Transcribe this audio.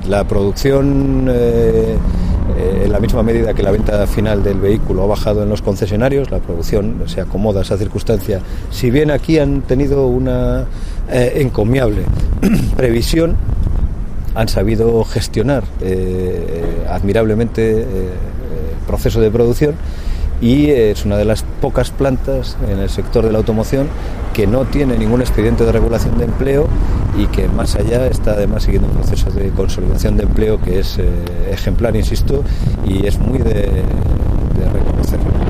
La producción, en la misma medida que la venta final del vehículo ha bajado en los concesionarios, la producción se acomoda a esa circunstancia. Si bien aquí han tenido una encomiable previsión, han sabido gestionar admirablemente el proceso de producción, y es una de las pocas plantas en el sector de la automoción que no tiene ningún expediente de regulación de empleo y que más allá está además siguiendo un proceso de consolidación de empleo que es ejemplar, insisto, y es muy de reconocer.